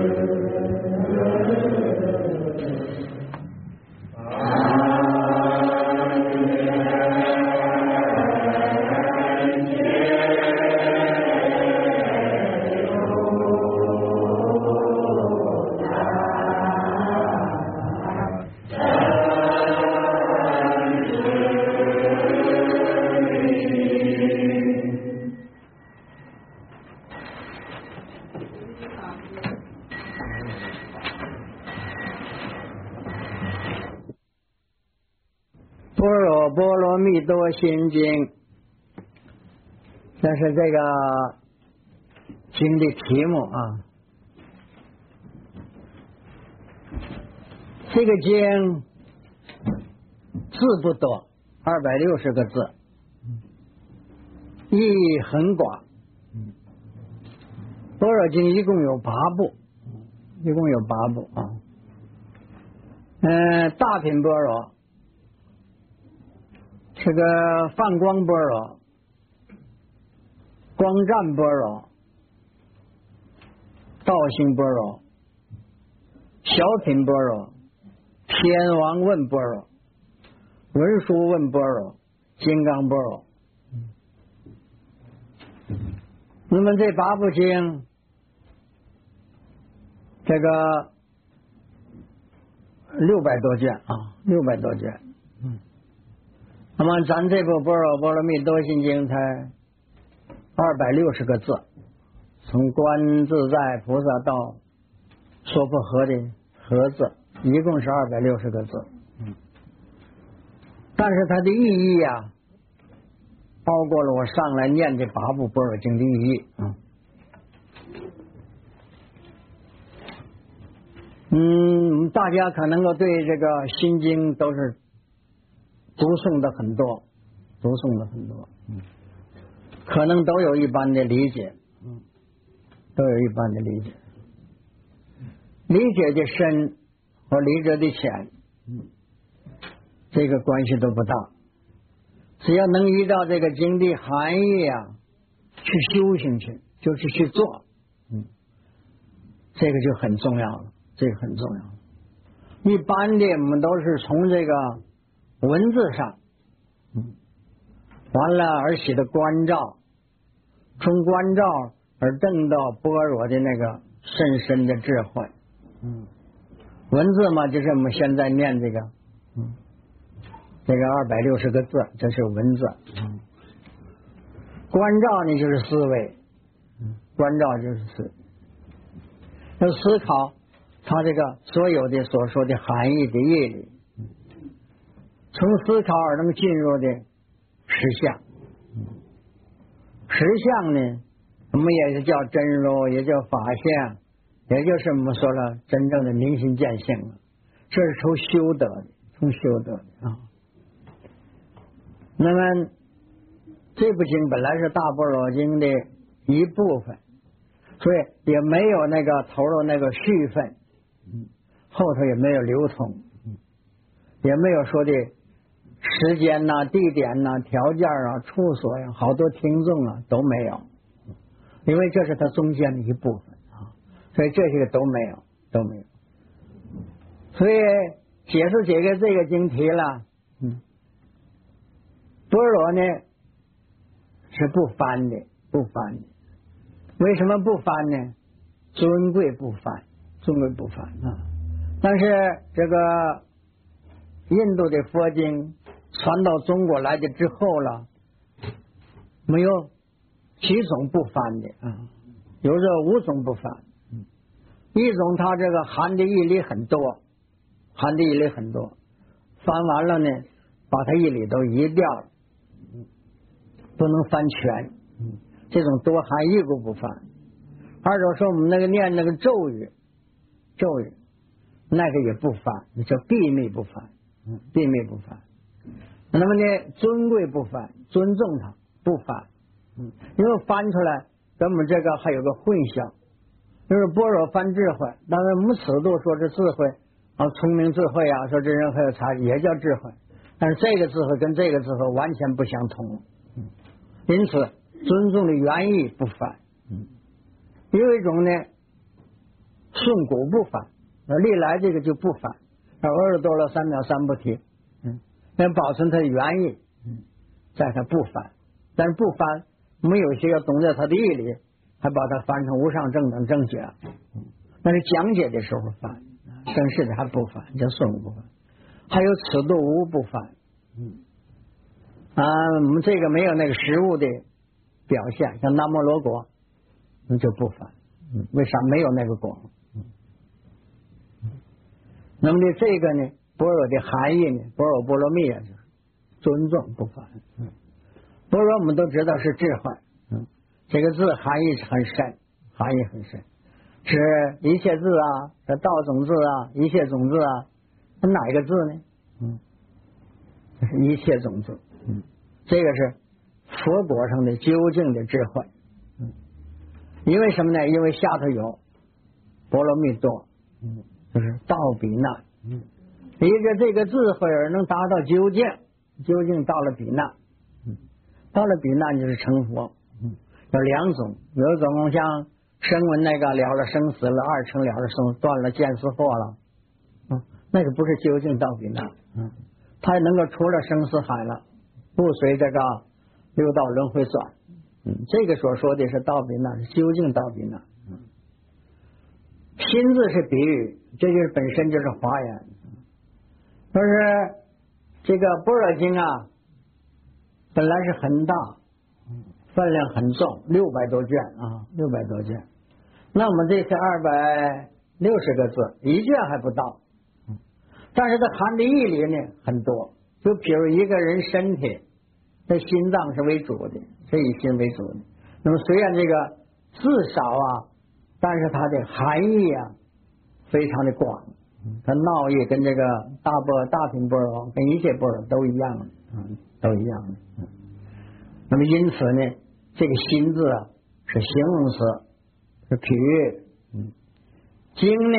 波罗蜜多心经，这是这个经的题目啊。这个经字不多，260个字，意义很广。般若经一共有8部，啊。大品般若。这个泛光般若、光湛般若、道性般若、小品般若、天王问般若、文殊问般若、金刚般若。那么这8部经，这个600多卷啊，600多卷。那么咱这部《般若波罗蜜多心经》才260个字，从观自在菩萨到娑婆诃的诃字，一共是260个字。但是它的意义啊，包括了我上来念这8部般若经的意义。大家可能够对这个心经都是读诵的很多，可能都有一般的理解，理解的深和理解的浅，这个关系都不大。只要能依照这个经的含义啊，去修行去，就是去做，这个就很重要了，一般的我们都是从这个文字上，完了而起的关照，从关照而证到般若的那个深深的智慧。文字嘛，就是我们现在念这个260个字，这是文字。关照呢就是思维，要思考他这个所有的所说的含义的义理，从思考而能进入的实相。实相呢，我们也是叫真如，也叫法相，也就是我们说了真正的明心见性了。这是从修得的啊。那么这部经本来是大般若经的一部分，所以也没有那个投入那个续分，后头也没有流通，也没有说的时间呐、地点呐、条件啊、处所呀、好多听众啊都没有，因为这是它中间的一部分啊，所以这些都没有。所以解释解开这个经题了，般若呢是不翻的。为什么不翻呢？尊贵不翻啊！但是这个印度的佛经传到中国来的之后了，没有几种不翻的啊，有这5种不翻。一种它这个含的义理很多，翻完了呢，把它义理都移掉了，不能翻全。这种多含义故不翻。二种说我们那个念那个咒语，那个也不翻，那叫秘密不翻。那么呢，尊贵不翻，尊重它不翻。因为翻出来跟我们这个还有个混淆，就是般若翻智慧，当然我们尺度说是智慧啊，聪明智慧啊，说这人还有差也叫智慧，但是这个智慧跟这个智慧完全不相同。因此尊重的原意不翻。有一种呢顺古不返，历来这个就不返。阿耨多罗三藐三菩提，要保存它的原意，在它不返，但是不返，我们有些要懂得它的义理，还把它翻成无上正等正觉，但是讲解的时候翻，生世的还不翻，叫顺不翻。还有此度无不翻，我们这个没有那个实物的表现，像南摩罗果就不翻，为啥没有那个果？那么的这个呢，般若的含义呢，般若波罗蜜就是尊重不翻。般若我们都知道是智慧，这个字含义很深，含义很深，是一切字啊，是道种字啊，一切种字啊，是哪一个字呢？是一切种字。这个是佛果上的究竟的智慧。因为什么呢？因为下头有波罗蜜多，就是到彼难。依着这个智慧而能达到究竟，究竟到了彼难，到了彼难就是成佛。有两种，有一种像声闻那个了了生死了，二乘了了生，断了见思惑了，那个不是究竟到彼难，他能够出了生死海了，不随这个六道轮回转。这个所说的是到彼难，是究竟到彼难。心字是比喻，这就是本身就是华严。但是这个般若经啊，本来是很大，分量很重，600多卷啊，600多卷。那我们这是260个字，一卷还不到。但是它含的义理呢很多，就比如一个人身体，这心脏是为主的，是以心为主的。那么虽然这个字少啊，但是它的含义啊非常的广，它闹义跟这个大品般若跟一切般若都一样的，都一样的。那么因此呢，这个心字啊是形容词，是比喻。经呢，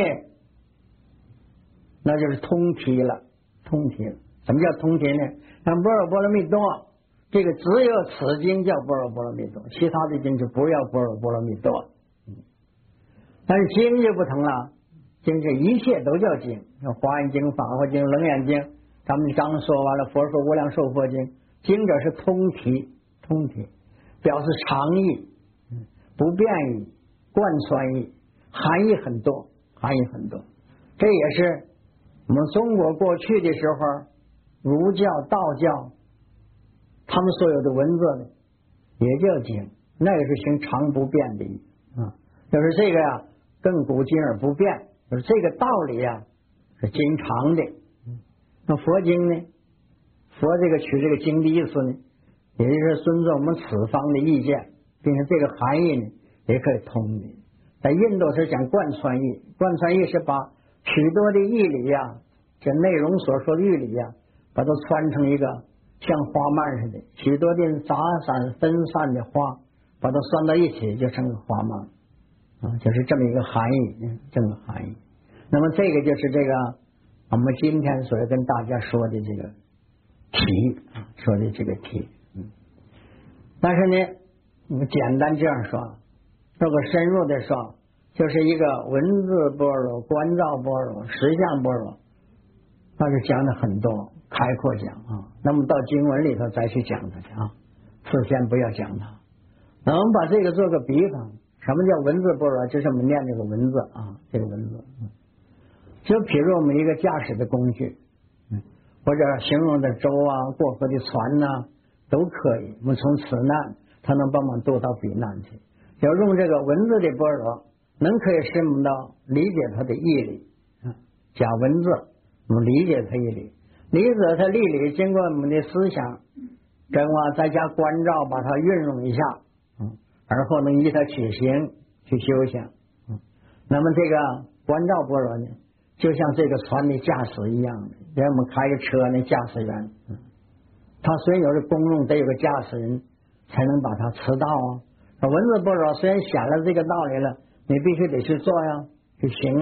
那就是通题了，通题了。什么叫通题呢？像般若波罗蜜多，这个只有此经叫般若波罗蜜多，其他的经就不要般若波罗蜜多。但是经就不同了，经是一切都叫经，像华严经、法华经、楞严经，咱们刚说完了佛说无量寿佛经，经者是通题，通题表示常义、不变义、贯穿义，含义很多，含义很多。这也是我们中国过去的时候，儒教、道教他们所有的文字呢，也叫经，那个是行常不变的义就是这个呀，亘古今而不变，就是这个道理呀是经常的。那佛经呢，佛这个取这个经的意思呢，也就是遵照我们此方的意见，并且这个含义呢也可以通的。在印度是讲贯穿义，贯穿义是把许多的义理呀，这内容所说的义理呀，把它穿成一个像花蔓似的，许多的杂散分散的花，把它拴到一起就成个花蔓就是这么一个含义，这么含义。那么这个就是这个我们今天所要跟大家说的这个题说的这个题。但是呢，我们简单这样说，如果深入的说，就是一个文字般若、观照般若、实相般若，那就讲的很多，开阔讲那么到经文里头再去讲它去事先不要讲它。那我们把这个做个比方，什么叫文字般若？就是我们念这个文字这个文字就比如我们一个驾驶的工具，或者形容的舟过河的船都可以。我们从此难，它能帮忙渡到彼难去。要用这个文字的般若，能可以使我们到理解它的义理讲文字，我们理解它义理，理解它义理，经过我们的思想再加关照，把它运用一下而后能依它取行去修行。那么这个观照般若呢，就像这个船的驾驶一样的，连我们开个车那驾驶员他虽然有这功用，得有个驾驶人才能把它持到文字般若虽然显了这个道理了，你必须得去做去行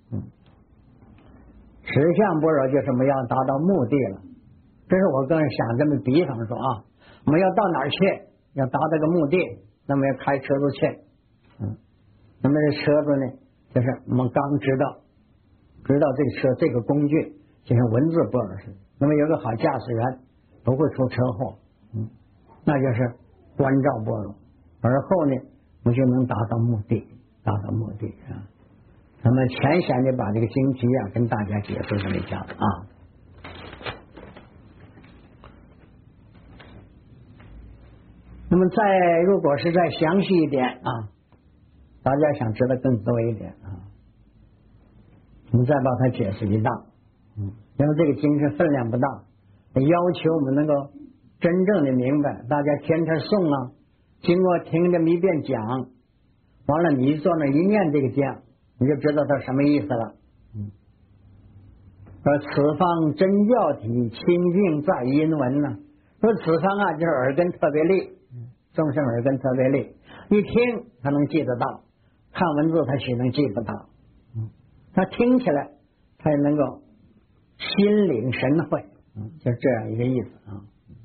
实相般若就是我们要达到目的了。这是我个人想这么比方说我们要到哪儿去，要达到个目的，那么要开车子去那么这车子呢就是我们刚知道这个车这个工具就像文字般若似的。那么有个好驾驶员不会出车祸，那就是观照般若。而后呢，我就能达到目的啊。那么浅显的把这个经题啊跟大家解释这么讲啊。那么如果是再详细一点啊，大家想知道更多一点啊，我们再把它解释一大。因为这个经是分量不大，要求我们能够真正的明白。大家天天诵啊，经过听这么一遍讲，完了你坐那一念这个经，你就知道它什么意思了。说此方真教体，清净在音闻呢。说此方啊，就是耳根特别利，众生耳根特别利，一听他能记得到，看文字他许能记不到，他听起来他也能够心领神会，就这样一个意思啊。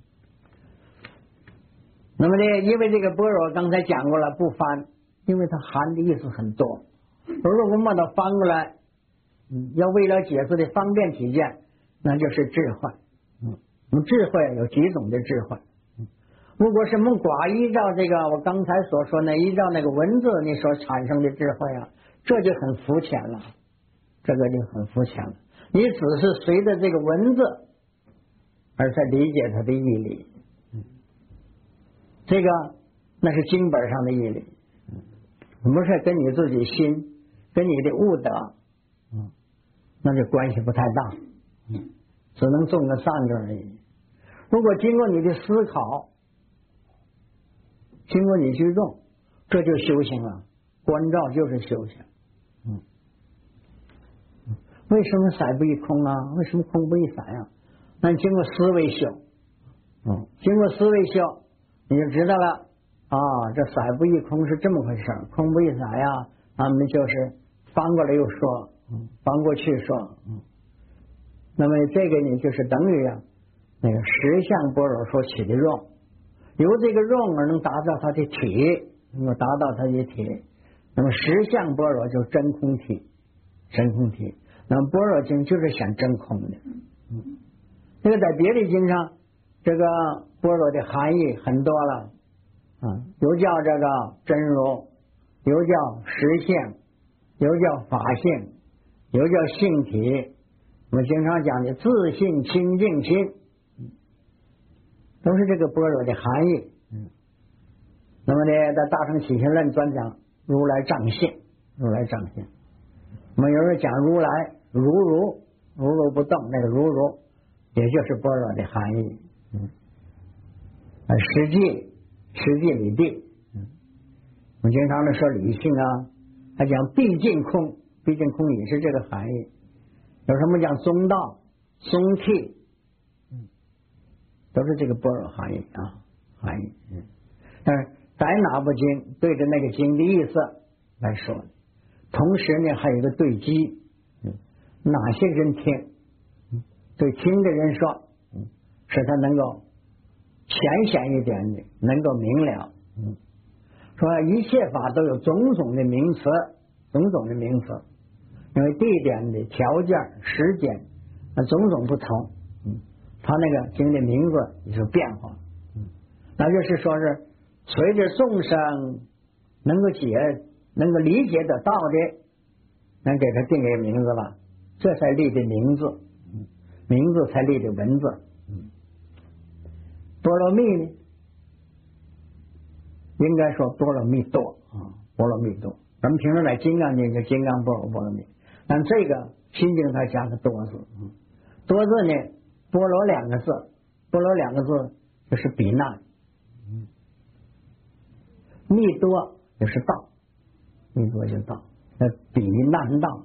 那么呢，因为这个般若刚才讲过了，不翻，因为它含的意思很多。如果把它翻过来，要为了解释的方便起见，那就是智慧。我们智慧有几种的智慧。如果是我们寡依照这个我刚才所说的，依照那个文字你所产生的智慧啊，这就很肤浅了，这个就很肤浅了。你只是随着这个文字而在理解它的义理，这个那是经本上的义理，不是跟你自己心跟你的悟德，那就关系不太大，只能种个善根而已。如果经过你的思考，经过你去用，这就修行了。观照就是修行。为什么色不异空啊？为什么空不异色呀？那经过思维修，经过思维修，你就知道了啊，这色不异空是这么回事，空不异色呀。他们就是翻过来又说，翻过去说，那么这个呢，就是等于啊，那个实相般若所起的用，由这个用而能达到它的体，能够达到它的体。那么实相般若就是真空体，真空体。那么般若经就是想真空的。这个在别的经上，这个般若的含义很多了有叫这个真如，有叫实性，有叫法性，有叫性体。我们经常讲的自性清净心，都是这个般若的含义。那么呢，在大乘起信论专讲如来藏性，如来藏性。我们有人讲如来如不动，那个如也就是般若的含义。实际理地。我们经常的说理性啊，还讲毕竟空，毕竟空也是这个含义。有什么讲中道、松谛，都是这个般若含义啊，含义。但是在哪部经对着那个经的意思来说，同时呢还有一个对机，哪些人听，对听的人说，使他能够浅显一点的，能够明了。说一切法都有种种的名词，种种的名词，因为地点的条件、时间，种种不同，他那个经的名字也是变化。那就是说是随着众生能够理解得到的，能给他定个名字了，这才立的名字，名字才立的文字。般若蜜呢，应该说般若蜜多般若蜜多。咱们平常在金刚经就金刚般若蜜，但这个心经它加个多字，多字呢，般若两个字，般若两个字就是比难，密多就是道，密多就是道，那比难道。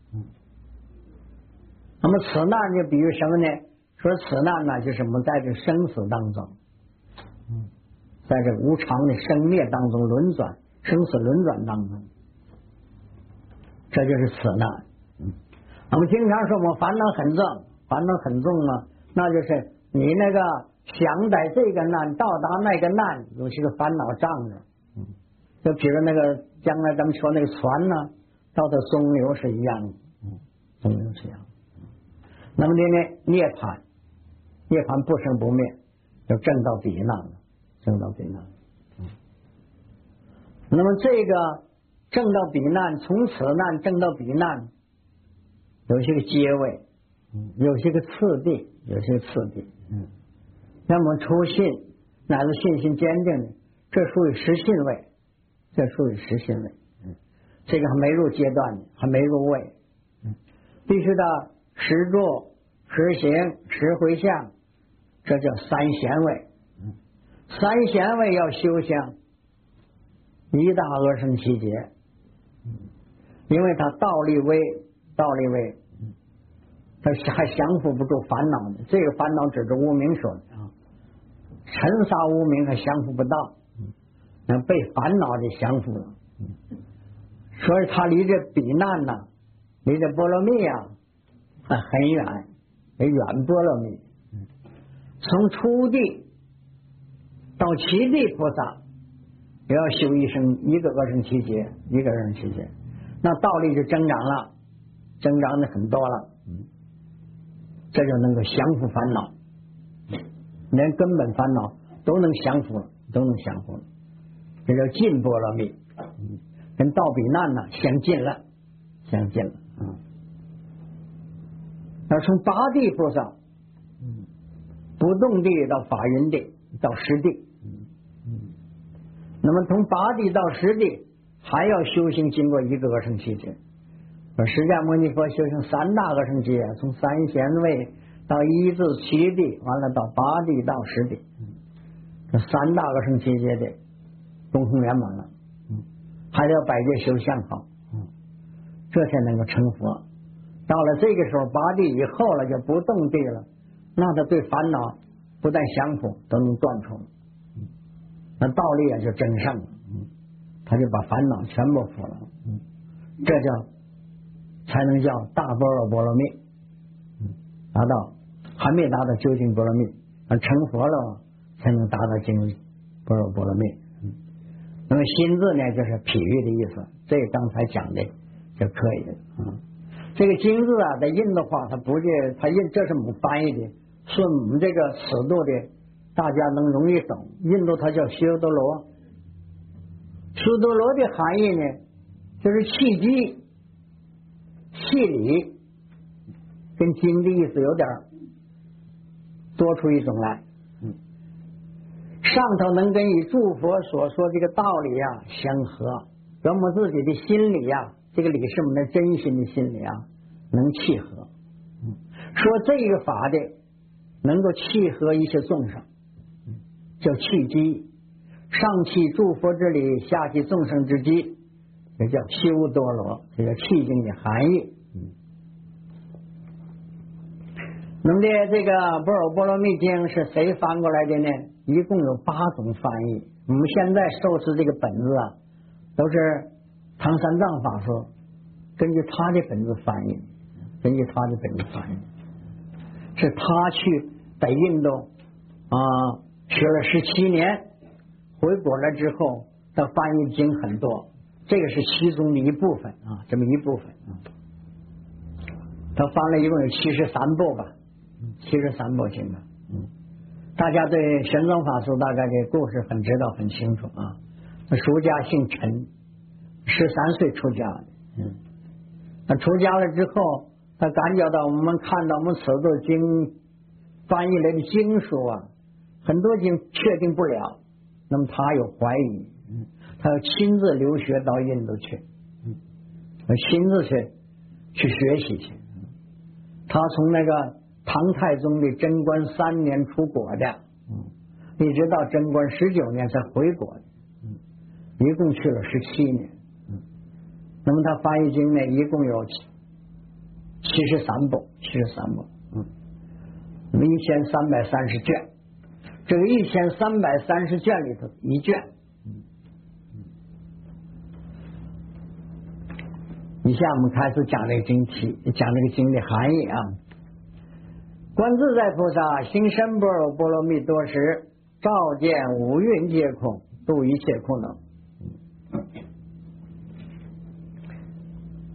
那么此难就比喻什么呢？说此难呢，就是我们在这生死当中，在这无常的生灭当中轮转，生死轮转当中，这就是此难。我们经常说我们烦恼很重，烦恼很重嘛，那就是你那个想在这个难到达那个难，有些个烦恼障着。就比如那个将来咱们说那个船呢， 到的中流是一样的，中流是一样的。那么涅槃不生不灭，就证到彼岸了，证到彼岸。那么这个证到彼岸，从此难证到彼岸，有些个阶位，有些个次第，那么初信乃至信心坚定的，这属于实信位，这个还没入阶段呢，还没入位，必须到实住、实行、实回向，这叫三贤位。三贤位要修向一大阿僧祇劫，因为他道力微，他还降服不住烦恼的。这个烦恼只是无明说的啊，尘沙无明还降服不到，那被烦恼的降服了。所以他离这彼岸呐，离这波罗蜜啊很远，远波罗蜜。从初地到七地菩萨，也要修一生一个阿僧祇劫，那道力就增长了，增长的很多了，这就能够降服烦恼，连根本烦恼都能降服了，这叫近波罗蜜，跟到彼岸呢相近了。而从八地菩萨，不动地到法云地到实地，那么从八地到实地还要修行经过一个阿僧祇劫。释迦牟尼佛修行三大阿僧祇劫，从三贤位到一至七地，完了到八地到十地，这三大阿僧祇劫的功成圆满了，还得要百劫修相好，这才能够成佛。到了这个时候，八地以后了就不动地了，那他对烦恼不但降服，都能断除了，那道力就增上了，他就把烦恼全部服了，这叫才能叫大般若波罗蜜，达到还没达到究竟波罗蜜，成佛了才能达到究竟般若波罗蜜。那么心字呢，就是譬喻的意思，这刚才讲的就可以了。这个经字啊，在印度话它不是它这是我们翻译的，是我们这个尺度的，大家能容易懂。印度它叫修多罗，修多罗的含义呢，就是气机、气理，跟经的意思有点多出一种来。上头能跟与诸佛所说这个道理啊相合，跟我们自己的心理啊，这个理是我们的真心的心理啊，能契合。说这个法的能够契合一些众生，叫契机，上契诸佛之理，下契众生之机，这叫修多罗，这叫契经的含义。那么这个般若波罗蜜经是谁翻过来的呢？一共有8种翻译。我们现在受持这个本子啊，都是唐三藏法师根据他的本子翻译，是他去在印度学了17年，回国了之后，他翻译的经很多，这个是其中的一部分啊，这么一部分啊。他翻了一共有73部吧，73部经吧。大家对玄奘法师大概这故事很知道很清楚啊。他俗家姓陈，13岁出家的。他出家了之后，他感觉到我们看到我们此度经翻译来的经书啊，很多经确定不了，那么他有怀疑，他要亲自留学到印度去，亲自去学习去。他从那个唐太宗的贞观3年出国的，一直到贞观19年才回国的，一共去了17年。那么他翻译经呢，一共有73部，那么1330卷，这个1330卷里头一卷。以下我们开始讲这个经题，讲这个经的含义啊。观自在菩萨行深般若波罗蜜多时，照见五蕴皆空，度一切苦恼。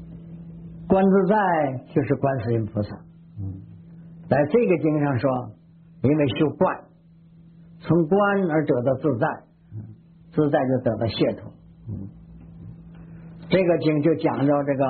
观自在就是观世音菩萨。在这个经上说，因为修观，从观而得到自在，自在就得到解脱。这个经就讲到这个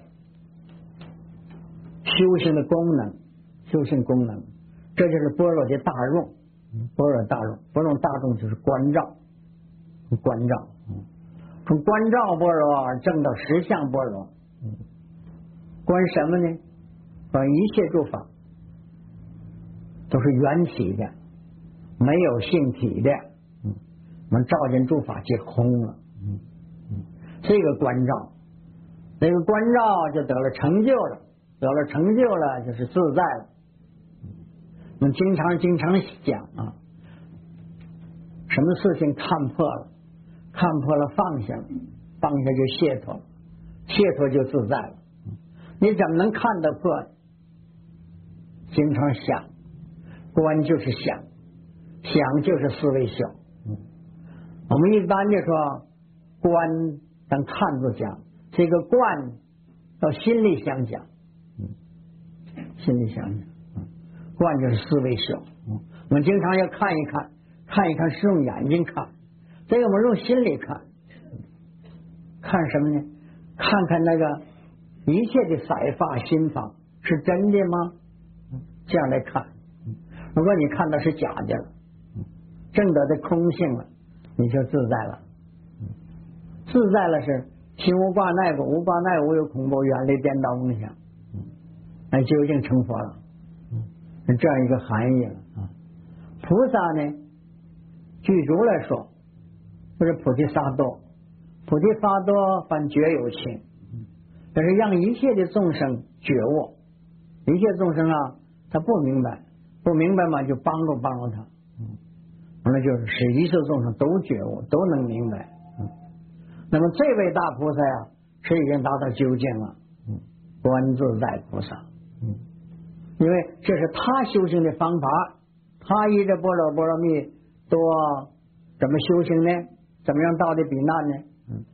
修行的功能，修行功能，这就是般若的大用。般若大用，般若大用就是观照，观照，从观照般若证到实相般若。观什么呢？观一切诸法都是缘起的，没有性体的。我们照见诸法皆空了。这个观照，这个观照就得了成就了，得了成就了就是自在了。我们经常讲啊，什么事情看破了，看破了放下了，放下就解脱了，解脱就自在了。你怎么能看得破？经常想，观就是想，想就是思维想。我们一般就说观当看字讲，这个观到心里想讲，心里想讲，观就是思维想。我们经常要看一看，看一看是用眼睛看，这个我们用心里看，看什么呢？看看那个一切的色法心法是真的吗？这样来看。如果你看到是假的了，证得的空性了，你就自在了。自在了是心无挂碍故，无挂碍无有恐怖，远离颠倒梦想，那究竟成佛了。是这样一个含义了。菩萨呢，具足来说，就是菩提萨埵，菩提萨埵凡觉有情，就是让一切的众生觉悟。一切众生啊，他不明白，不明白嘛，就帮助他。那就是使一切众生都觉悟，都能明白。那么这位大菩萨呀，是已经达到究竟了。观自在菩萨。因为这是他修行的方法，他依着般若蜜多怎么修行呢？怎么样到的彼岸呢？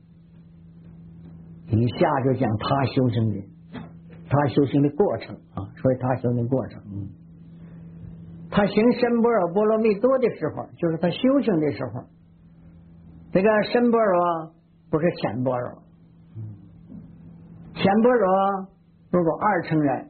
以下就讲他修行的过程啊，所以他修行的过程。他行深般若蜜多的时候，就是他修行的时候。这个深般若不是浅般若，浅般若如果二乘人，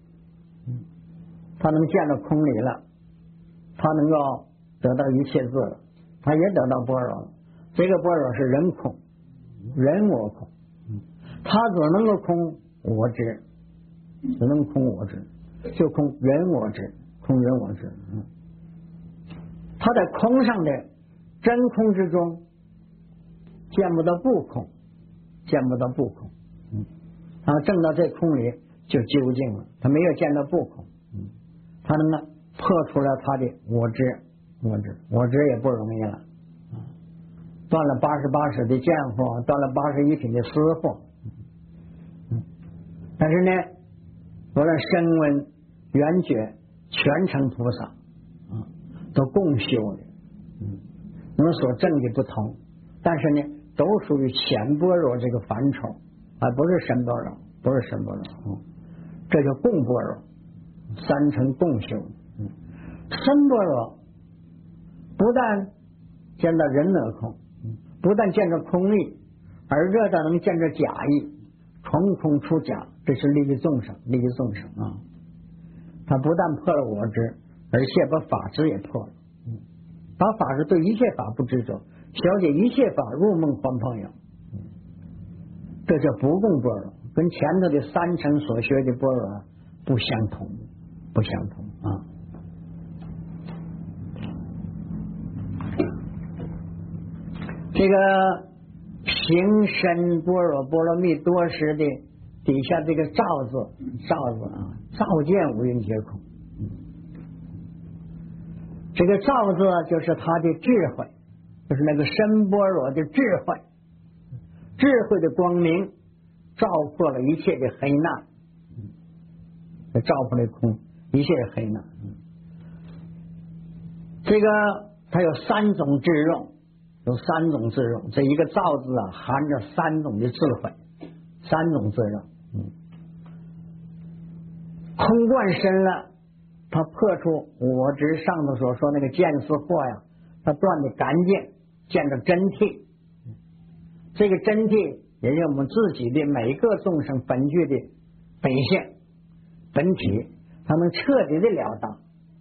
他能见到空理了，他能够得到一切智了，他也得到般若了。这个般若是人空，人我空，他只能够空我执，只能空我执，就空人我执，空人我执。他在空上的真空之中，见不到不空，见不到不空。然后证到这空里就究竟了，他没有见到不空。他能够破除了他的我执也不容易了。断了88识的见惑，断了81品的思惑。但是呢，无论声闻缘觉全成菩萨都共修的。我们所证的不同，但是呢，都属于浅般若这个范畴，而不是深般若，不是深般若。这叫共般若，三乘共修。深般若不但见到人我空，不但见着空义，而这倒能见着假义，从空出假，这是利益众生啊！他不但破了我执，而且把法执也破了。把法执对一切法不执着，了解一切法入梦还朋友，这叫不共般若，跟前头的三乘所学的般若不相同啊！这个行深般若蜜多时的底下这个照字啊，照见五蕴皆空。这个照字就是他的智慧，就是那个深般若的智慧，智慧的光明照破了一切的黑暗，照破了空一切的黑暗。这个它有三种智用，这一个照字啊，含着三种的智慧，三种智用。 空断深了，它破出我之上头所说那个见思惑呀，它断的干净，见着真谛。这个真谛也是我们自己的每一个众生本具的本性本体，它能彻底的了当。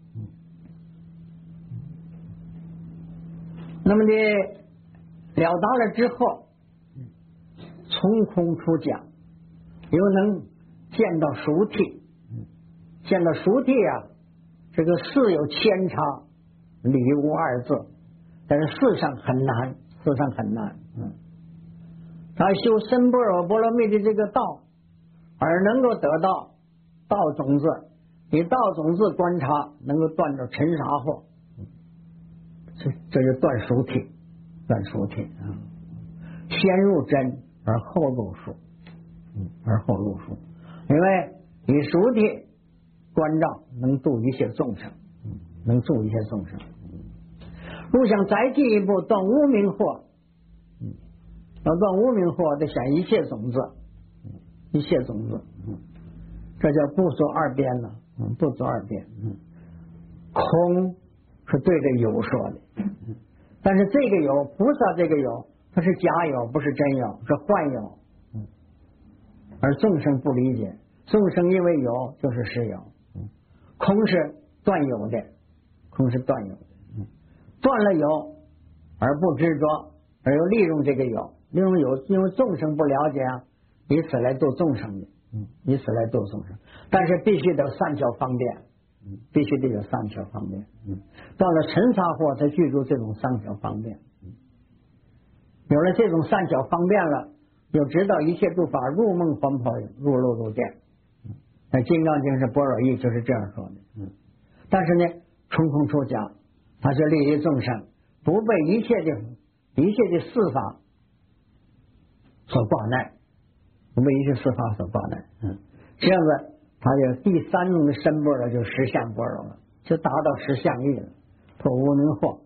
那么的了当了之后，从空出假，又能见到熟谛，见到熟谛啊，这个事有千差，理无二字，但是事上很难，事上很难。他修深般若波罗蜜的这个道，而能够得到道种子，以道种子观察，能够断着尘沙惑，这就断熟谛，断熟谛啊。先入真而后入熟，而后入熟，因为以熟谛观照能度一切众生，能度一切众生。如想再进一步断无明惑，要断无明惑，得选一切种子，一切种子，这叫不作二边了，不作二边。空是对着有说的，但是这个有，菩萨这个有，它是假有，不是真有，是幻有。而众生不理解，众生因为有就是实有，空是断有的，空是断有的，断了有而不执着，而又利用这个有。利用有，因为众生不了解啊，以此来度众生的，以此来度众生，但是必须得善巧方便，必须得有善巧方便。到了尘沙惑才具足这种善巧方便，有了这种善巧方便了，又知道一切诸法入梦还泡影，入漏入电。那金刚经是般若义就是这样说的。但是呢，从空出假，它是利益众生，不被一切的事法所挂碍，不被一切事法所挂碍。这样子，它就第三种的深般若就实相般若了，就达到实相义了，破无明惑。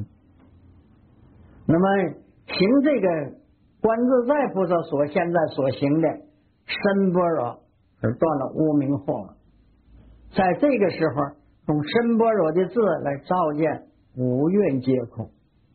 那么行这个观自在菩萨所现在所行的深般若，而断了无明惑。在这个时候，用深般若的字来照见五蕴皆空。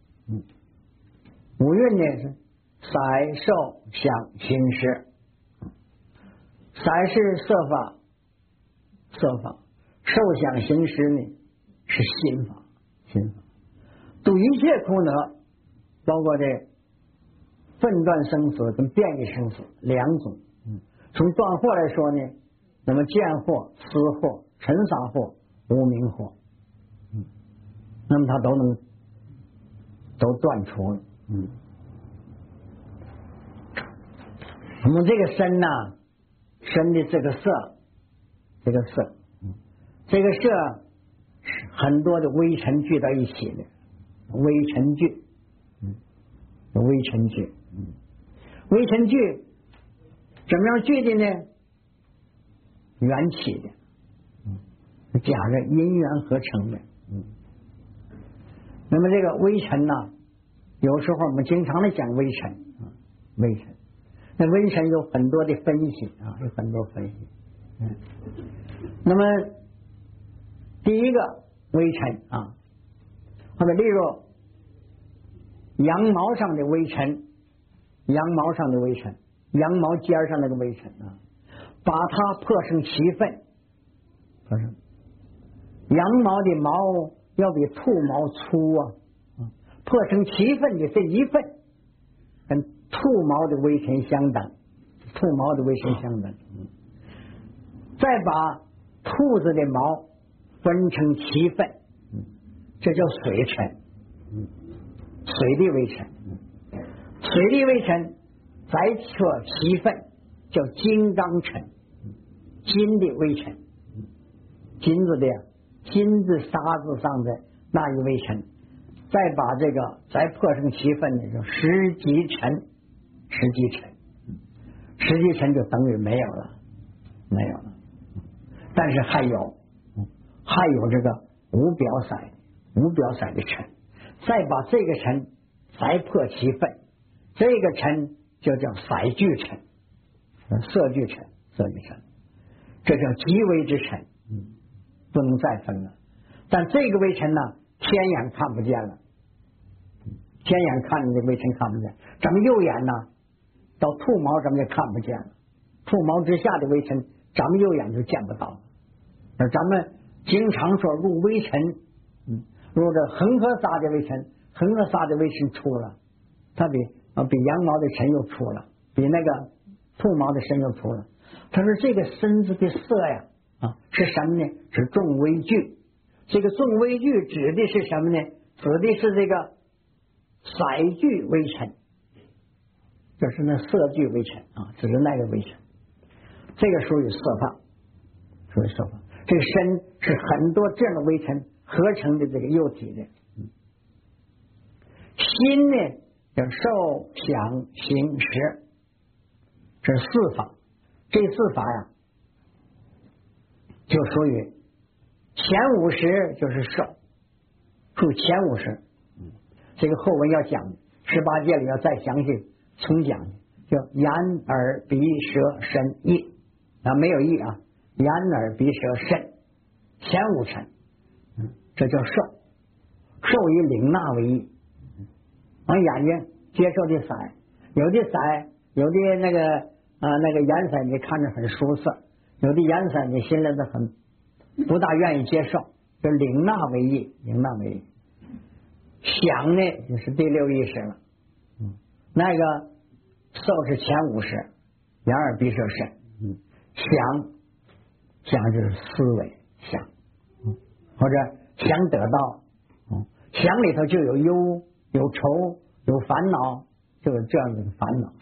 五蕴呢是色受想行识，色是色法，受想行识呢是心法，度一切苦恼，包括这分断生死跟变异生死两种。从断惑来说呢，那么见惑、思惑、尘沙惑、无明惑，那么它都断除了。我们这个身呐，身的这个色，这个色是很多的微尘聚到一起的，微尘聚，微尘聚怎么样聚的呢？缘起的，假着因缘合成的。那么这个微尘呐，有时候我们经常的讲微尘，微尘。那微尘有很多的分析啊，有很多分析。那么第一个微尘啊，或者例如羊毛上的微尘，羊毛尖上那个微尘啊，把它破成7份，羊毛的毛要比兔毛粗啊，破成7份的这一份跟兔毛的微尘相等，再把兔子的毛分成7份，这叫水尘，水的微尘，水的微尘再测7份，叫金刚尘，金的微尘，金子沙子上的那一微尘，再把这个再破成7份的叫十级尘，十级尘就等于没有了，但是还有这个无表色的尘，再把这个尘再破7份，这个尘就叫色聚尘， 这叫极微之尘，不能再分了。但这个微尘呢，天眼看不见了，天眼看着这微尘看不见，咱们右眼呢，到兔毛咱们就看不见了，兔毛之下的微尘，咱们右眼就见不到了。而咱们经常说入微尘，入这恒河沙的微尘，恒河沙的微尘出了，它比羊毛的尘又出了，比那个兔毛的身又出了。他说这个身子的色呀，是什么呢？是众微聚。这个众微聚指的是什么呢？指的是这个色聚微尘，就是那色聚微尘指的那个微尘。这个属于色法，属于色法。这个身是很多这样的微尘合成的这个幼体的。心呢叫受想行识，这是四法。这四法呀，就属于前五识，就是受，属于前五识。这个后文要讲，18戒里要再详细重讲，叫眼耳鼻舌身意没有意眼耳鼻舌身前五尘，这叫受。受以领纳为意，往眼睛接受的色，有的色，有的那个颜色你看着很舒色，有的颜色你心里头很不大愿意接受，就领纳为意，领纳为意。想呢就是第六意识了，那个受是前五识，眼耳鼻舌身，想就是思维想，或者想得到，想里头就有忧有愁有烦恼，就有这样的烦恼。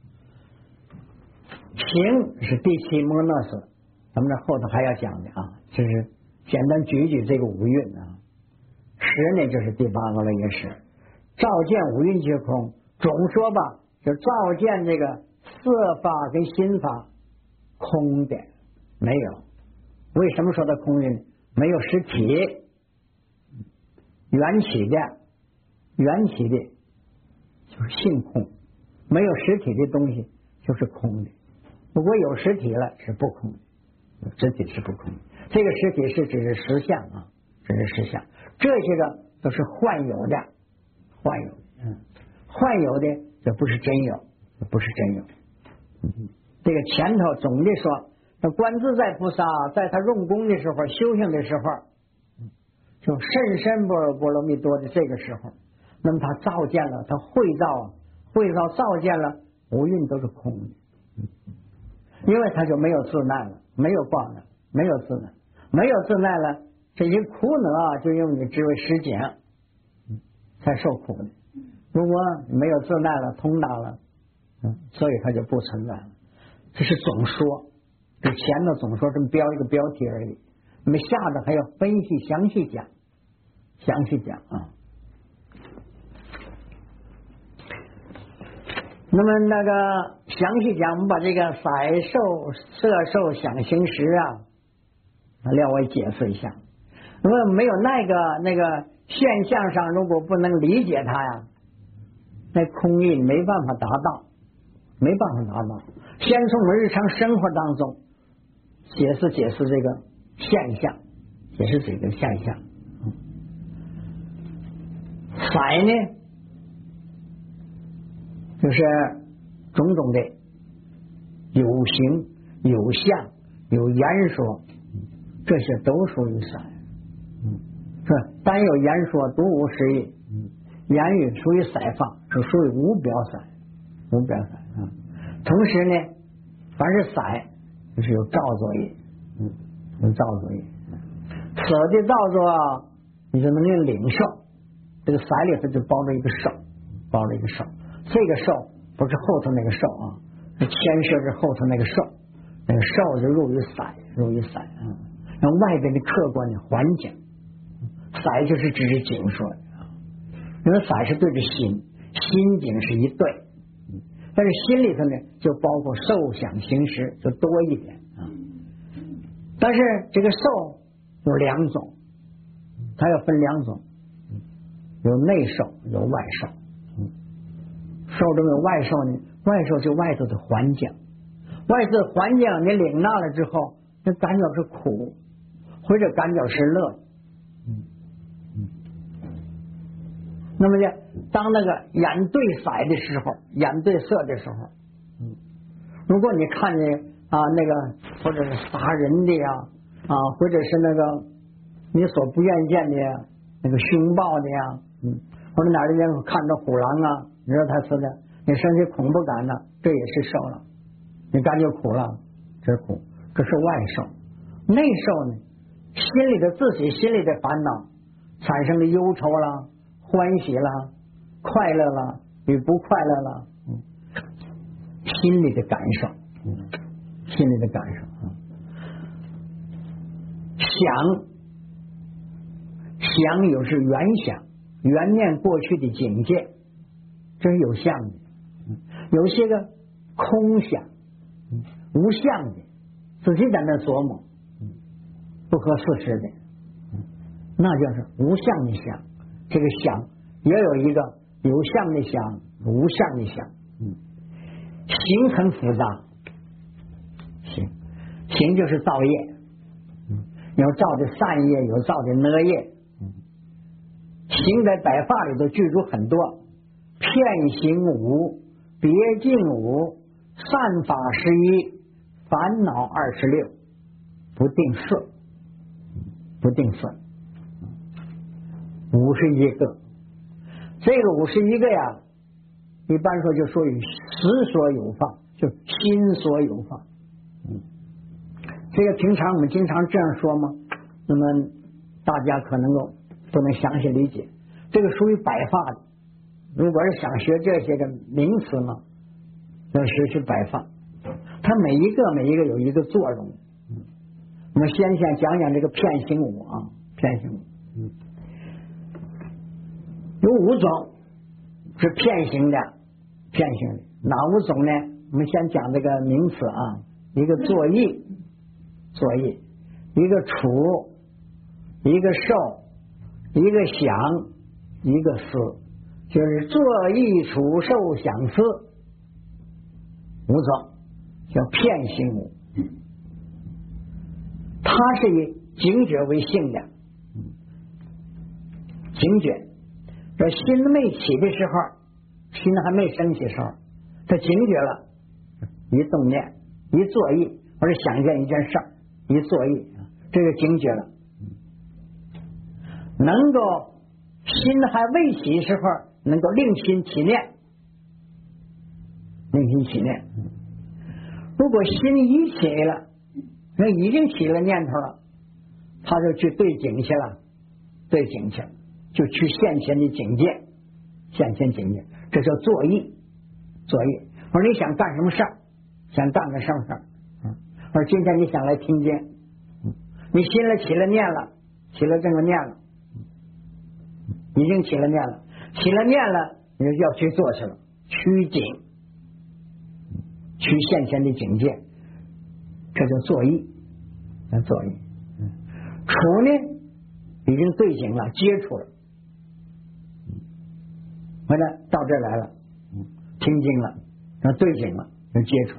行是第七摩那斯，咱们这后头还要讲的就是简单举举这个五蕴识呢就是第8个了也是照见五蕴皆空。总说吧，就照见这个色法跟心法空的没有。为什么说它空呢？没有实体，缘起的就是性空，没有实体的东西就是空的。如果有实体了是不空的，有实体是不空的。这个实体是指是实相只是实相，这些个都是幻有的，幻有的这不是真有，不是真有。这个前头总的说，那观自在菩萨在他用功的时候，修行的时候，就甚深波罗蜜多的这个时候，那么他照见了，他会照照见了五蕴都是空的，因为他就没有自耐了，没有报了，没有自耐，没有自耐了，这些苦恼就用你之为实景才受苦的。如果没有自耐了，通达了，所以它就不存在了。这是总说，这前头总说这么标一个标题而已，那么下头还要分析详细讲那么那个详细讲，我们把这个色受、色受、想行识略微解释一下。如果没有那个现象上，如果不能理解它那空义没办法达到。先从我们日常生活当中解释这个现象，色呢，就是种种的有形、有相、有言说，这些都属于色。是单有言说，独无实义。言语属于色法，是属于无表色。同时呢，凡是色就是有造作业，色的造作你就能够领受，这个色里头就包着一个受，这个受不是后头那个受是牵涉着后头那个受，那个受就入于色让外边的客观的环境，色就是只是景说的因为色是对着心景是一对，但是心里头呢就包括受想行识就多一点但是这个受有两种，它要分两种，有内受有外受。受中有外受呢，外受就外头的环境，外头的环境你领纳了之后， 那感觉是苦，或者感觉是乐。那么呢，当那个眼对色的时候，眼对色的时候，如果你看见那个或者是杀人的呀或者是那个你所不愿见的那个凶暴的呀，或者哪里人看到虎狼啊，你说他死的，你升起恐怖感了，这也是受了，你感觉苦了，这是苦，这是外受。内受呢，心里的自己心里的烦恼产生的忧愁了，欢喜了，快乐了与不快乐了，心里的感受，心里的感受。想有是原想，原念过去的境界，这是有相的；有些个空想，无相的，自己在那琢磨，不合事实的，那就是无相的想。这个想也有一个有相的想，无相的想。行很复杂，行就是造业，有造的善业，有造的恶业。行在百法里头具足很多，遍行无，别境无，善法11，烦恼26，不定色，不定色，51个。这个51个呀，一般说就属于识所有法，就心所有法。这个平常我们经常这样说吗？那么大家可能够不能详细理解，这个属于百法的。如果是想学这些个名词呢，要学百法，它每一个有一个作用。我们先讲讲这个遍行无啊，遍行无，有5种是遍行的，遍行的哪5种呢？我们先讲这个名词啊，一个作意，作意，一个处，一个受，一个想，一个思，就是作意处受想思5种，叫遍行无。它是以警觉为性的，警觉。这心没起的时候，心还没升起的时候，它警觉了，一动念，一作意，或者想见一件事儿，一作意，这个警觉了。能够心还未起的时候，能够令心起念，令心起念。如果心一起了，那已经起了念头了，他就去对境去了，对境去了，就去现前的境界，现前境界，这叫作意，作意。我说你想干什么事儿，想干个什么事儿，我说今天你想来听经，你心里起了念了，起了这个念了，已经起了念了，起了念了，你就要去做去了，趋境，趋现前的境界，这叫作意，叫作意。处呢，已经对境了，接触了，完了到这儿来了，听经了，然后对境了，就接触。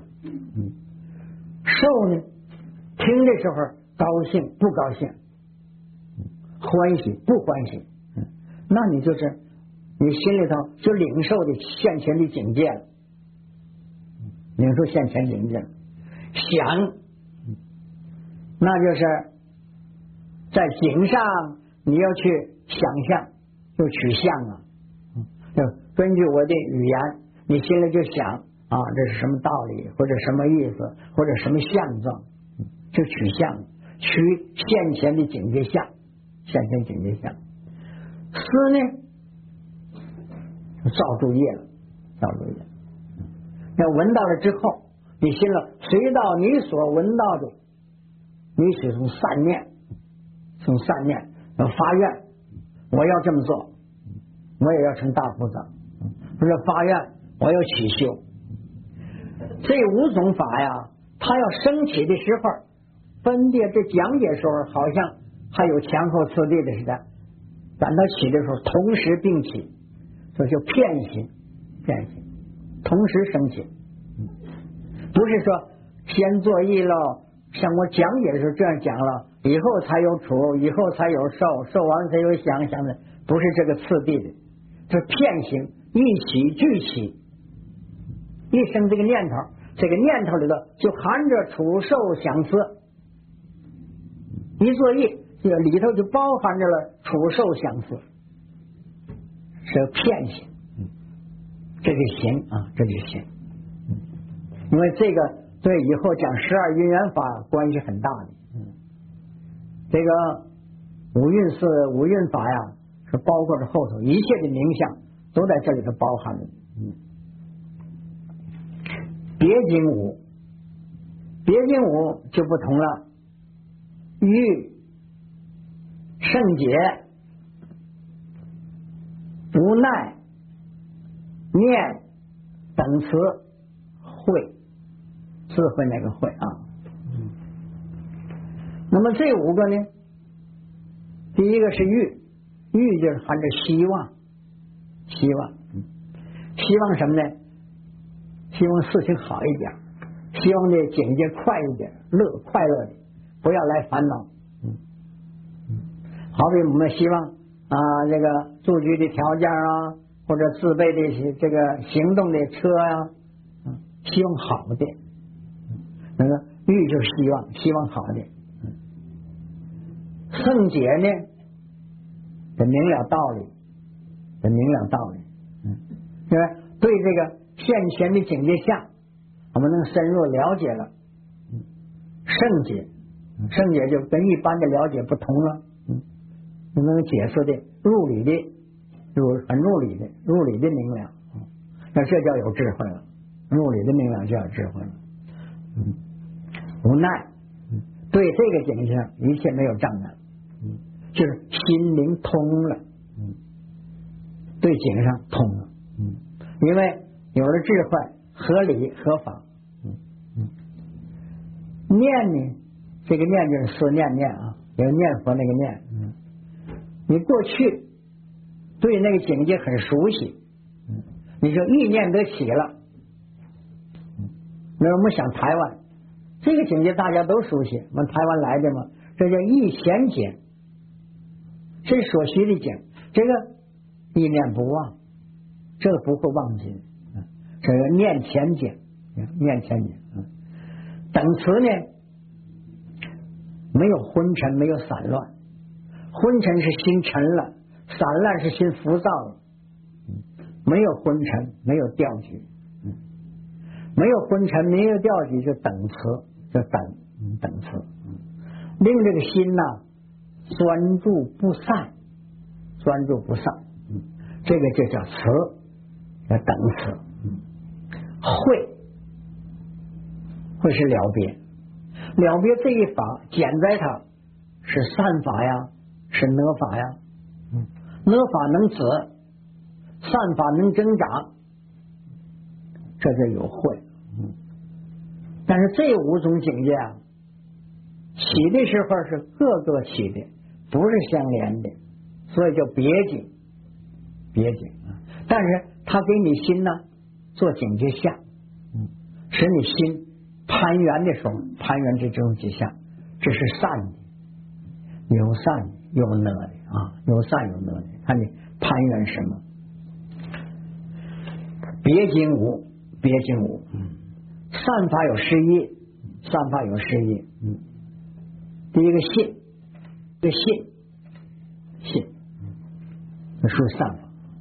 受呢，听的时候高兴不高兴，欢喜不欢喜，那你就是你心里头就领受的现前的境界了，领受现前境界了。想，那就是在景上你要去想象，就取象啊，就根据我的语言，你心里就想啊，这是什么道理，或者什么意思，或者什么相状，就取象，取现前的境界相，现前境界相。思呢，造作业了，造作业。要闻到了之后，你心里随到你所闻到的，你是从善念，从善念要发愿，我要这么做，我也要成大菩萨，或者发愿我要起修。这5种法呀，它要升起的时候，分别这讲解时候好像还有前后次第的似的，等它起的时候同时并起，这就遍行，遍行同时升起，不是说先作意了，善像我讲解的时候这样讲了，以后才有处，以后才有受，受完才有想，想的不是这个次第的，这片行一起俱起，一生这个念头，这个念头里头就含着处受想思，一作意，这个里头就包含着了处受想思，是片行，这就行啊，这就行。因为这个对以后讲12因缘法关系很大的。这个五蕴法呀，是包括着后头一切的名相都在这里头包含着。别经五，别经五就不同了，欲、圣洁、无奈、念、等词、慧，智慧那个慧啊。那么这5个呢，第一个是欲，欲就是含着希望，希望什么呢？希望事情好一点，希望这境界快一点，快乐的，不要来烦恼。好比我们希望这个住居的条件啊，或者自备的这个行动的车啊，希望好的。那个欲就是希望好的。圣洁呢，得明了道理，对吧？对这个现前的境界下，我们能深入了解了。圣洁就跟一般的了解不同了。能解释的入理的，很入理的明了。那这叫有智慧了，入理的明了就有智慧了。无奈，对这个境界上一切没有障碍，就是心灵通了，对境上通了。因为有了智慧，合理合法。念呢，这个念就是思念啊，有念佛那个念。你过去对那个境界很熟悉，你就意念得起了。那我们想台湾这个境界大家都熟悉，我们台湾来的嘛，这叫意贤境，这是所需的境，这个意念不忘，这个不会忘记。这个念前境，等词呢，没有昏沉，没有散乱。昏沉是心沉了，散乱是心浮躁了。没有昏沉，没有调举，没有昏沉，没有调举，就等词，就等词。令这个心呐，专注不散，这个就叫词，叫等词。会是了别这一法，简在它是善法呀，是呢法呀。呢法能止，善法能增长，这就有慧。但是这5种境界啊，起的时候是各个起的，不是相连的，所以叫别境。但是他给你心呢做警戒相，使你心攀缘的时候，攀缘这种迹象，这是善的，有善有恶的有善有恶的，看你攀缘什么。别经无，善法有诗意，第一个信，这属于善法。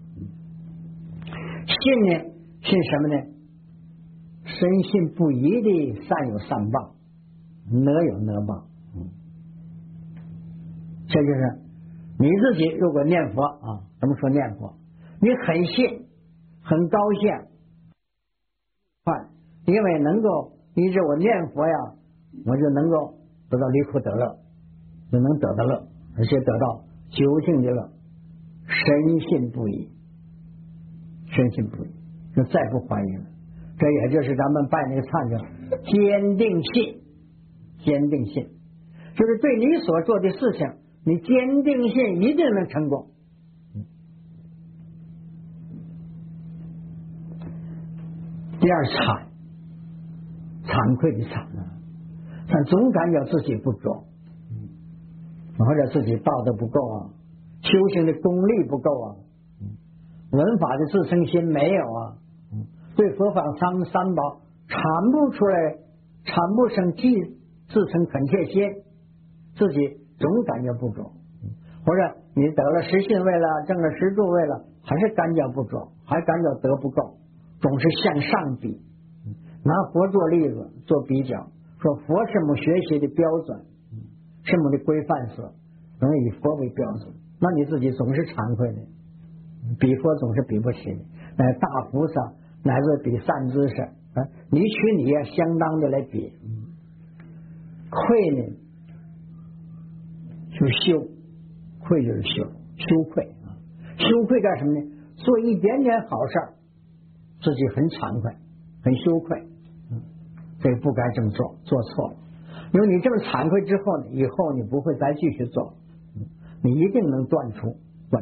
信呢，信什么呢？深信不疑的善有善报，恶有恶报。这就是你自己如果念佛怎么说念佛？你很信，很高兴，因为能够依着我念佛呀，我就能够得到离苦得乐，就能得到乐，而且得到究竟的乐。深信不疑，就再不怀疑了。这也就是咱们拜那个忏叫坚定信，就是对你所做的事情，你坚定信一定能成功。第二惭愧的惭但总感觉自己不足，或者自己道德不够啊，修行的功力不够啊，闻法的自称心没有啊，对佛法三宝产不出来，产不生自称恳切心，自己总感觉不足，或者你得了实信位了，证了实住位了，还是感觉不足，还感觉得不够，总是向上比，拿佛做例子做比较，说佛是我们学习的标准，是我们的规范色，能以佛为标准，那你自己总是惭愧的，比佛总是比不起的，大菩萨乃至比善知识你取你也相当的来比，愧呢就羞，愧就是羞愧啊，羞愧干什么呢？做一点点好事自己很惭愧，很羞愧，这不该这么做，做错了。因为你这么惭愧之后呢，以后你不会再继续做，你一定能断除。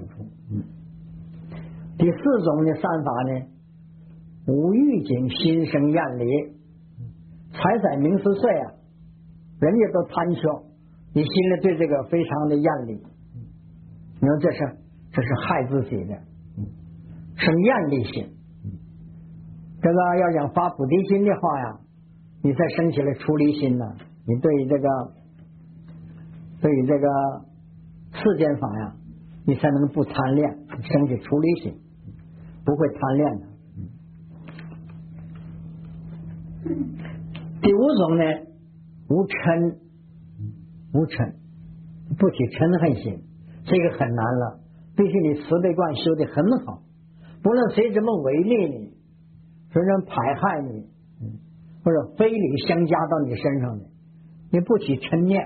第四种的善法呢，无欲境心生厌离，财色名食睡啊，人家都贪求，你心里对这个非常的厌离，你说这是害自己的，生厌离心。这个要讲发菩提心的话呀，你再升起来出离心呢，你对于这个世间法呀，你才能不贪恋，升起出离心，不会贪恋的。第五种呢，无嗔，不起嗔恨心，这个很难了，必须你慈悲观修得很好，不论谁怎么违逆你，谁人排害你，或者非礼相加到你身上的，你不起嗔念，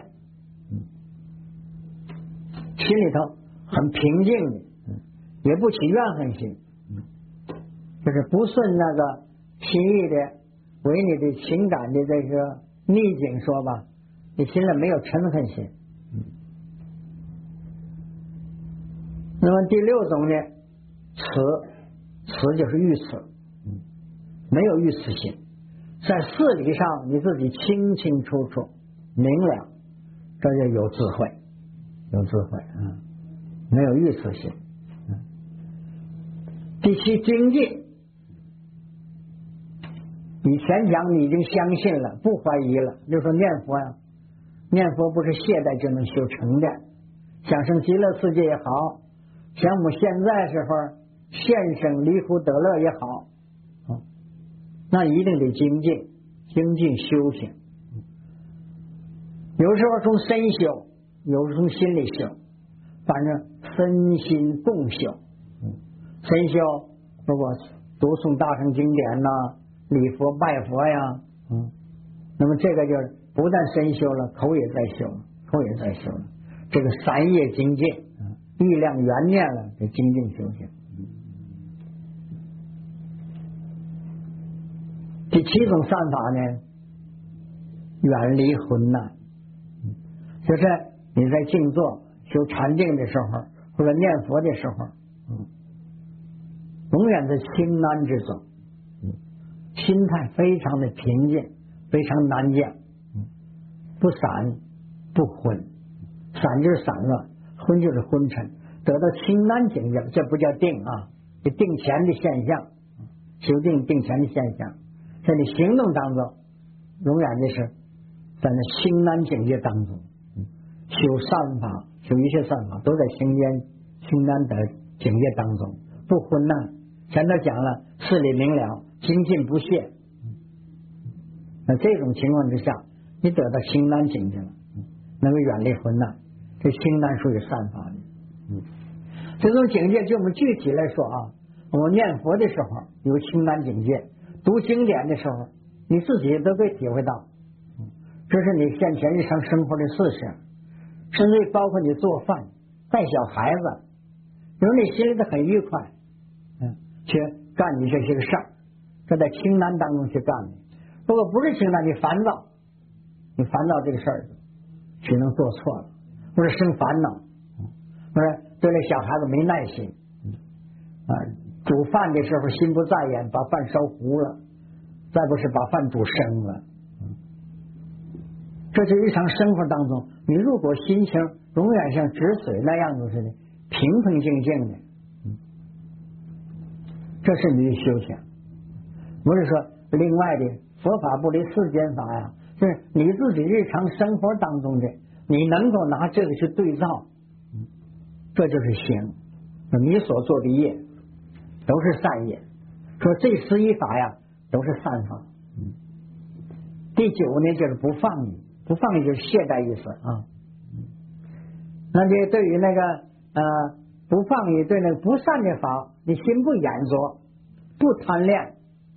心里头很平静的，也不起怨恨心，就是不顺那个心意的为你的情感的这个逆境说吧，你心里没有嗔恨心。那么第六种呢，慈就是愚痴，没有愚痴心，在事理上你自己清清楚楚明了，这就有智慧，没有愚痴心。第七，精进，以前讲你已经相信了，不怀疑了，就说念佛呀，念佛不是懈怠就能修成的，想生极乐世界也好，像我们现在时候现生离苦得乐也好，那一定得精进修行。有时候从身修，有时候从心里修，反正身心共修。身修如果读诵大乘经典呐，礼佛拜佛呀，那么这个就是不但身修了，口也在修了，这个三业精进，力量圆念了，这精进修行。第七种善法呢，远离昏难，就是你在静坐修禅定的时候，或者念佛的时候，永远在清安之中，心态非常的平静，非常难见，不散不昏，散就是散乱，昏就是昏沉，得到清安境界，这不叫定啊，这定前的现象，修定前的现象，在你行动当中永远的是在那清安境界当中，修善法，修一切善法都在清安的境界当中，不昏难。前头讲了事理明了，精进不懈，那这种情况之下，你得到清安境界了，能够远离昏难，这清安属于善法的。这种境界就我们具体来说啊，我们念佛的时候有清安境界，读经典的时候你自己都可以体会到，这是你现前日常生活的事实，甚至包括你做饭带小孩子，有你心里头很愉快，去干你这些个事儿，这在清安当中去干的。如果不是清安，你烦躁这个事儿只能做错了，或者生烦恼，或者对那小孩子没耐心，煮饭的时候心不在焉，把饭烧糊了，再不是把饭煮生了， 这是日常生活当中，你如果心情永远像止水那样子似的平平静静的，这是你的修行。不是说另外的佛法不离世间法呀，就是你自己日常生活当中的，你能够拿这个去对照，这就是行。你所做的业都是善业，说这11法呀都是善法。第9呢就是不放逸，不放逸就是懈怠意思啊。那这对于那个不放逸，对那个不善的法，你心不眼着，不贪恋，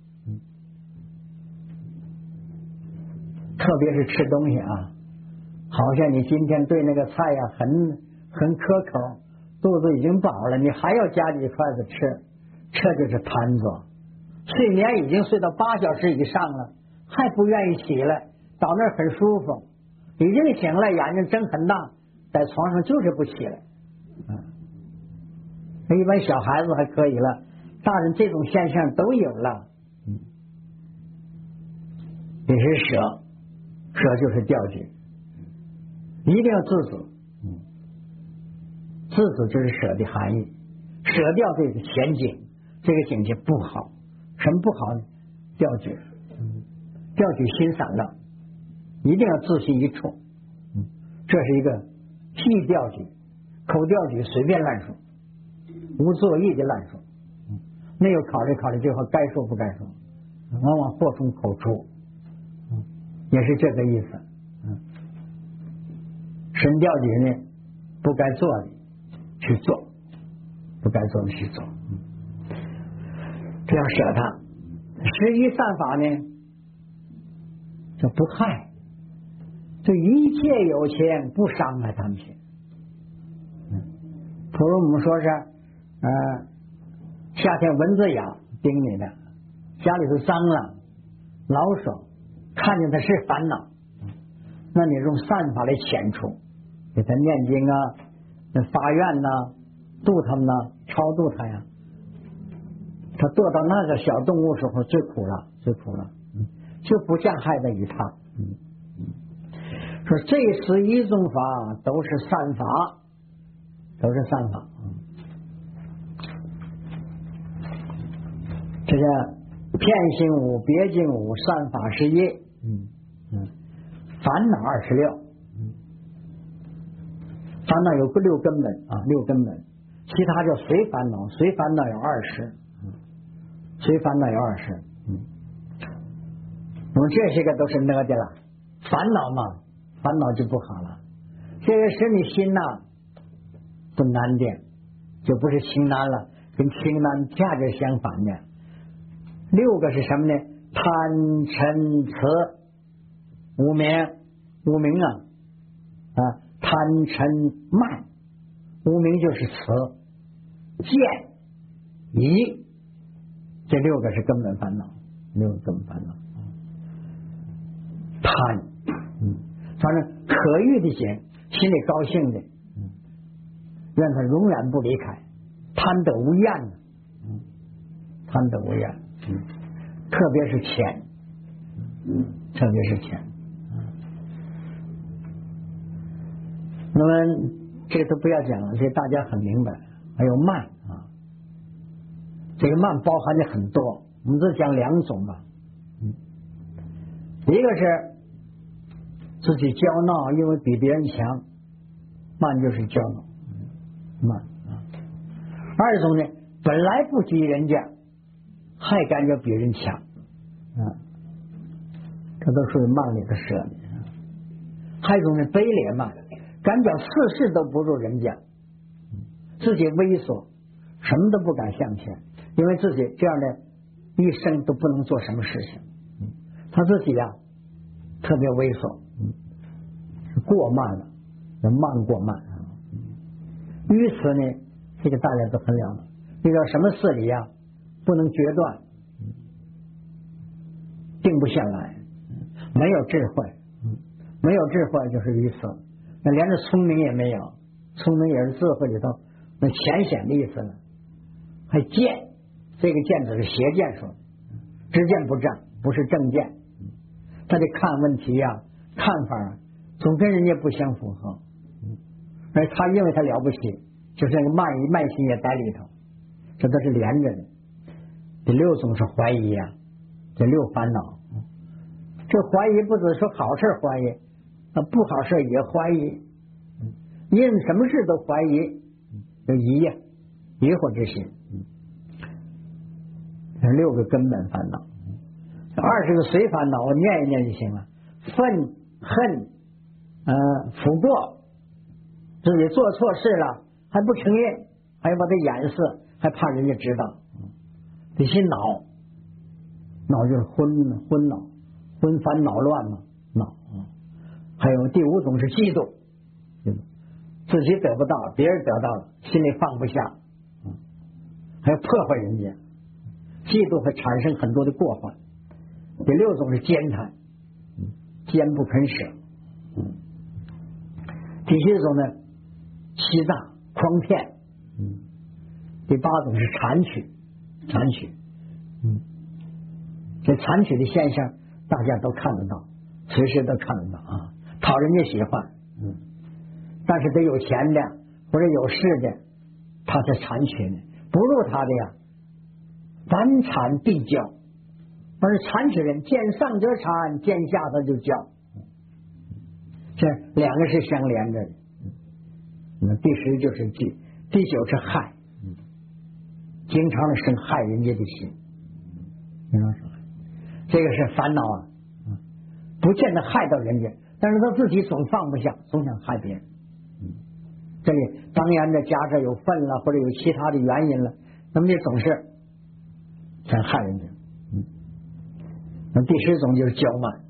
特别是吃东西啊，好像你今天对那个菜呀很可口，肚子已经饱了，你还要夹几筷子吃，这就是贪着。睡眠已经睡到8小时以上了，还不愿意起来，到那儿很舒服，已经醒了，眼睛睁很大，在床上就是不起来。一般小孩子还可以了，大人这种现象都有了。也是舍就是掉举，一定要制止。制止就是舍的含义，舍掉这个前景，这个境界不好。什么不好呢？掉举，掉举心散了，一定要自心一处。这是一个细掉举，口掉举随便乱说，无作意的乱说，没有考虑这话该说不该说，往往祸从口出，也是这个意思。神掉举呢，不该做的去做，不该做的去做，这样舍它。11善法呢，这不害，对一切有情不伤害他们去。比如我们说是夏天蚊子咬叮你的，家里头脏了，老手看见它是烦恼，那你用善法来遣除，给他念经啊，发愿呐，度他们呐，超度他呀。他堕到那个小动物时候最苦了，就不降害的于他。说这11种法都是善法，都是善法。这个遍行无、别境无、善法11，烦恼26。烦恼有个6根本啊，6根本，其他叫随烦恼，随烦恼有20，随烦恼有20。我们这些个都是那的了，烦恼嘛，烦恼就不好了。这个使你心呐不难点，就不是清难了，跟清难恰恰相反的。6个是什么呢？贪嗔痴无明啊，贪嗔慢，无明就是痴见疑，这6个是根本烦恼，6个根本烦恼。贪，反正可遇的心，心里高兴的，愿他永远不离开，贪得无厌呢，贪得无厌，特别是钱，特别是钱。那么这都不要讲了，这大家很明白。还有慢啊，这个慢包含的很多，我们只讲2种吧。一个是自己骄闹，因为比别人强，慢就是骄傲，慢啊。2种呢，本来不及人家，还感觉比人强啊，这都属于慢里的舍的。还有一种呢，卑劣慢，感觉事事都不如人家，自己猥琐，什么都不敢向前，因为自己这样的一生都不能做什么事情，他自己呀特别猥琐，过慢了，慢过慢。于此呢，这个大家都很了解，遇到什么事理呀不能决断，定不下来，没有智慧，没有智慧就是愚痴，那连着聪明也没有，聪明也是智慧里头那浅显的意思了。还见，这个见只是邪见说的，知见不正，不是正见。他得看问题呀，看法总跟人家不相符合。而他认为他了不起，就是那个慢性也在里头，这都是连着的。第六种是怀疑啊，这六烦恼。这怀疑不只说好事怀疑，不好事也怀疑，因什么事都怀疑，有疑惑之心。这六个根本烦恼，20个随烦恼，我念一念就行了。愤恨，苦过，自己做错事了还不承认，还要把它掩饰，还怕人家知道。这些恼就是昏恼，昏烦恼乱嘛，恼。还有第五种是嫉妒，自己得不到，别人得到了，心里放不下，还要破坏人家，嫉妒会产生很多的过患。第六种是奸贪，奸不肯舍。第七种呢，欺诈诓骗。第八种是残取。这残取的现象大家都看得到，随时都看得到啊，讨人家喜欢。但是得有钱的或者有势的，他是残取的，不入他的呀，凡残必骄。而残取人见上则残，见下他就骄，这两个是相连着的。第10就是忌，第9是害，经常的生害人家的心。这个是烦恼啊，不见得害到人家，但是他自己总放不下，总想害别人。这里当然的假设有愤了，或者有其他的原因了，那么就总是想害人家。那第10种就是骄慢。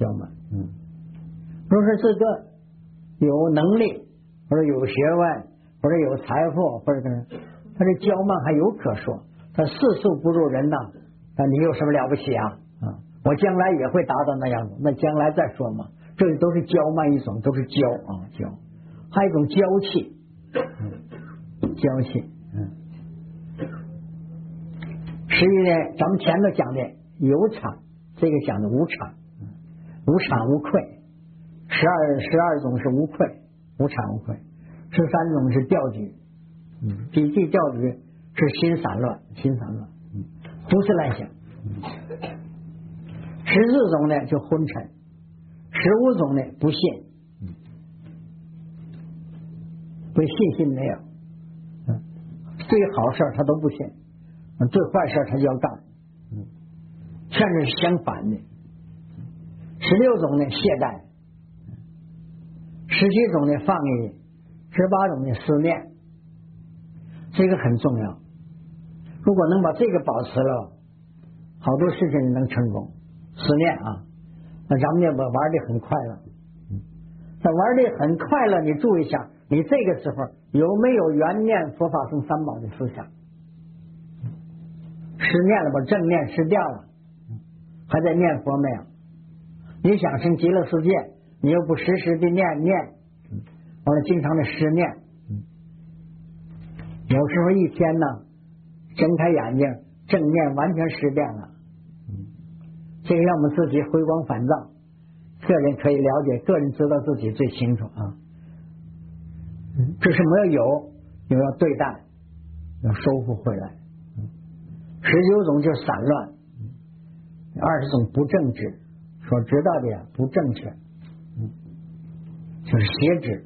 如果说这个有能力，或者有学问，或者有财富，或者他这骄慢还有可说，他世俗不入人呐，那你有什么了不起啊？我将来也会达到那样子，那将来再说嘛。这都是骄慢一种，都是骄。还有一种娇气，实际呢，咱们前头讲的有产，这个讲的无产，无产无愧。12种是无愧，无产无愧。13种是调举，这调举是心散乱，胡思乱想。14种呢就昏沉，15种呢不信，对信心没有，对好事他都不信，对坏事他就要干，甚至是相反的。16种呢懈怠，17种呢放逸，18种呢思念。这个很重要，如果能把这个保持了，好多事情能成功。思念啊，那咱们就玩的很快乐。那玩的很快乐，你注意一下，你这个时候有没有缘念佛法僧三宝的思想？失念了吧，正念失掉了，还在念佛没有？你想升极乐世界，你又不时时的念，完了经常的失念。有时候一天呢，睁开眼睛，正念完全失掉了。这个让我们自己回光返照，个人可以了解，个人知道自己最清楚啊。这是没有要对待，要收复回来。19种就是散乱，20种不正直，所知道的呀不正确，就是邪知。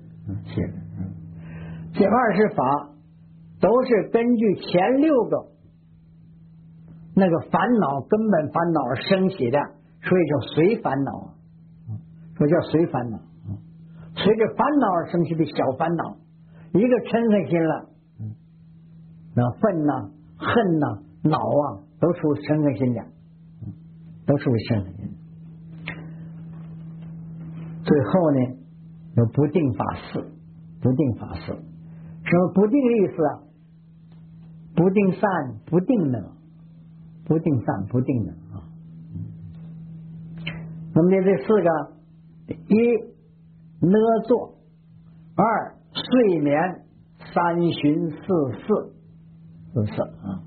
这20法都是根据前6个那个烦恼根本烦恼而升起的，所以叫随烦恼，说叫随烦恼。随着烦恼而升起的小烦恼，一个嗔恨心了，那愤呐、恨呐、恼啊，都属于嗔恨心的，都属于嗔恨心。最后呢，有不定法四，什么不定的意思啊？不定善，不定能。不定善不定能啊。那么这4个：1呢坐，2睡眠，3寻4事啊。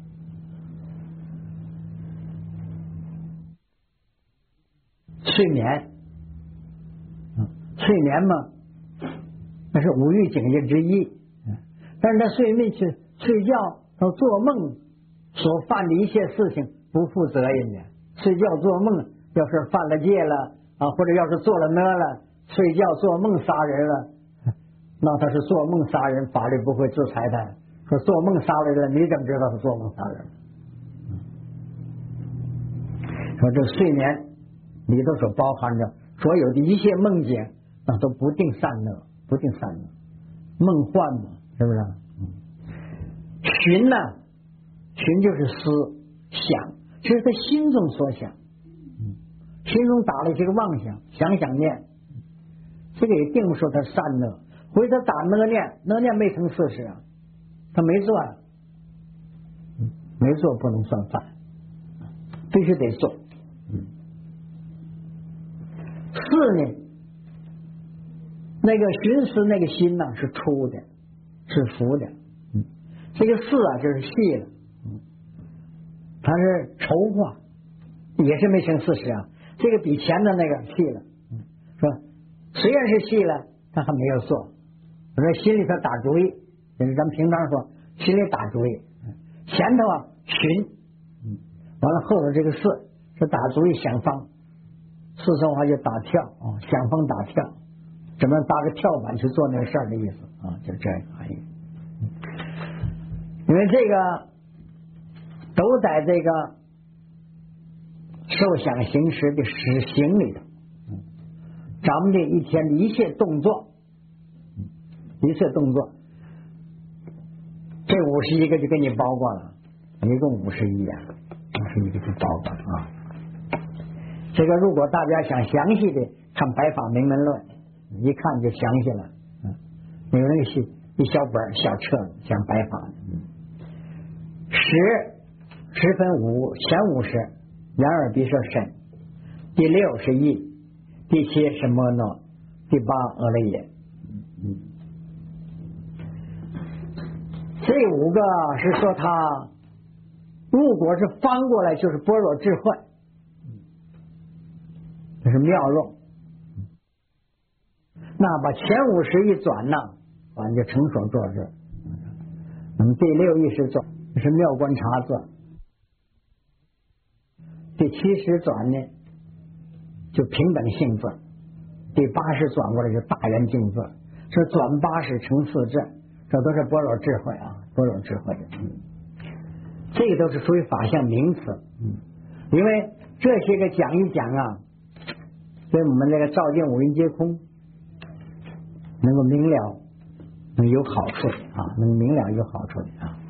睡眠， 催眠嘛，那是五欲境界之一。但是他睡眠去睡觉到做梦所犯的一切事情不负责任的。睡觉做梦要是犯了戒了啊，或者要是做了呢了，睡觉做梦杀人了，那他是做梦杀人，法律不会制裁他。说做梦杀人了，你怎么知道是做梦杀人？说这睡眠里头所包含着所有的一切梦境，那都不定善恶，不定善恶，梦幻嘛，是不是？寻呢，寻就是思想，这是他心中所想，心中打了这个妄想，想念，这个也定不说他善恶。回头打呢念没成事实啊，他没做啊，没做不能算犯，必须得做。四呢，那个寻思那个心呢是粗的，是浮的，这个四啊就是细了，它是筹划，也是没成事实啊。这个比前的那个细了，说虽然是细了，他还没有做。我说心里头打主意，就是咱们平常说心里打主意，前头啊寻，完了后头这个四是打主意想方，四川话就打跳啊，想方打跳，怎么搭个跳板去做那个事儿的意思啊，就这样含义。因为这个都在这个受想行识的实行里头，咱们的一天的一切动作，这51个就给你包括了，一共51呀，51个就包括了啊。这个如果大家想详细的看《白法明门论》，一看就详细了，有那个一小本小册子讲白法的。10分5前50，眼耳鼻舌身，第6是意，第7是摩诺，第8阿赖耶。这5个是说他如果是翻过来就是般若智慧，这是妙用。那把前50一转呢，反正就成所作智。那么第6意识转是妙观察转，第70转呢就平等性转，第80转过来就大圆净转，这转80成4智，这都是般若智慧啊，般若智慧的。这个都是属于法相名词，因为这些个讲一讲啊，对我们这个照见五蕴皆空能够明了，能有好处的啊，能明了有好处的啊。